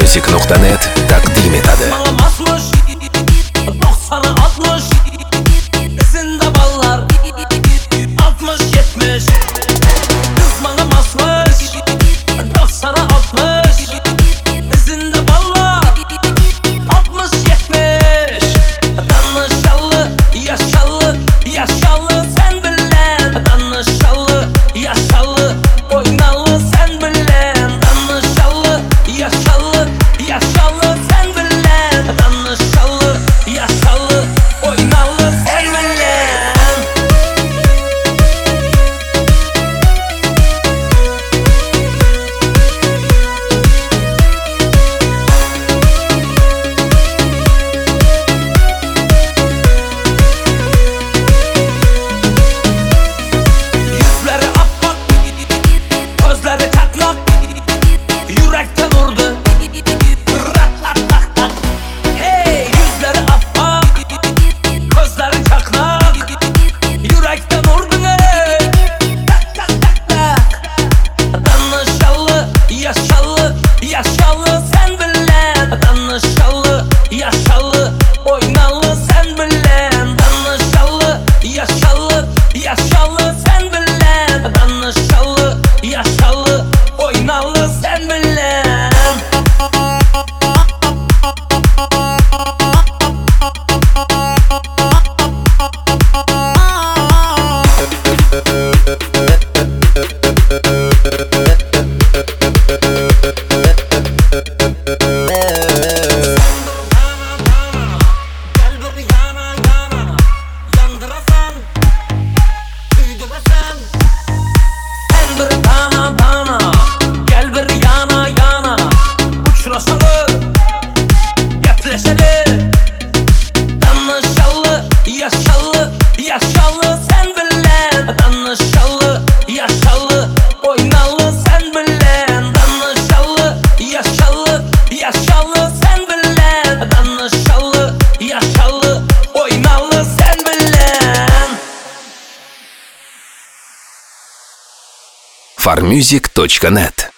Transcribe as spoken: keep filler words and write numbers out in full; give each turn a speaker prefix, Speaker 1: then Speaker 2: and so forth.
Speaker 1: farmusic nokta net takdim etadi.
Speaker 2: doksan altmış izinde ballar altmış yetmiş kız bana basmış. doksan altmış izinde ballar altmış yetmiş danışallı yaşallı yaşallı sen bilen danışallı yaşallı oynalı sen bilen danışallı yaşallı yaşallı sen bilen danışallı yaşallı oynalı sen bilen. Yüzleri appak, gözleri çatlak, yürekten vurdu. Rat-tat-tat-tat. Hey, yüzleri appak, gözleri çatlak, yürekten vurdu. Hey, tak-tak-tak-tak. Danışallı, yaşallı, yaşallı sen bilen. Danışallı, yaşallı, oynalı sen bilen. Danışallı, yaşallı, yaşallı sen bilen. Danışallı, yaşallı, oynalı sen bilen. Gel bir yana yana, yandırasan, süydürasan. Sen bir tana tana, gel bir yana yana, uçrasalı, gepleşeli. Danışallı, yaşallı, yaşallı sen bilen. Danışallı, yaşallı, oynalı sen bilen. Danışallı, yaşallı, yaşallı sen bilen. Danışallı, yaşallı, oynalı sen bilen.
Speaker 1: farmusic точка нет